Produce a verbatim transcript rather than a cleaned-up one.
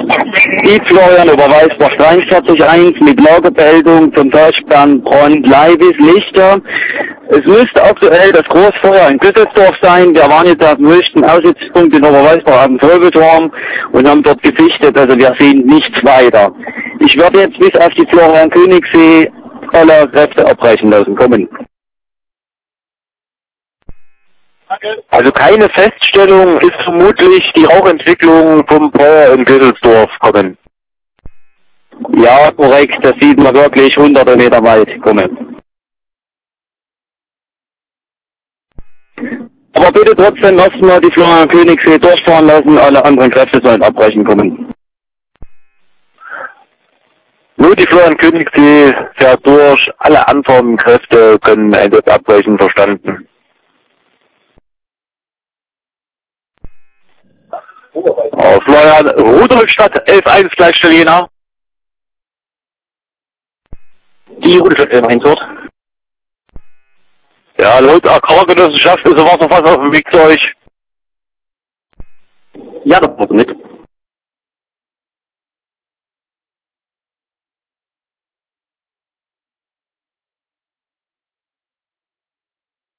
Die Florian Oberweißbach dreiundvierzig eins mit Lagerbehältung zum Tauschplan Brond-Leibis Lichter. Es müsste aktuell das Großfeuer in Güsselsdorf sein. Wir waren jetzt auf dem höchsten Aussichtspunkt in Oberweißbach am Vögelturm und haben dort gesichtet, also wir sehen nichts weiter. Ich werde jetzt bis auf die Florian Königssee alle Kräfte abbrechen lassen. Kommen. Also keine Feststellung, ist vermutlich die Rauchentwicklung vom Feuer in Güsselsdorf kommen. Ja, korrekt, das sieht man wirklich hunderte Meter weit kommen. Aber bitte trotzdem erstmal die Florian Königssee durchfahren lassen, alle anderen Kräfte sollen abbrechen kommen. Nur die Florian Königssee fährt durch, alle anderen Kräfte können Einsatz abbrechen, verstanden. Oh, Florian, Rudolfstadt elf eins Gleichstelle Jena. Die Rudolfstadt elf eins dort. Ja, laut Agrargenossenschaft ist er Wasserfass auf dem Weg zu euch. Ja, das kommt mit.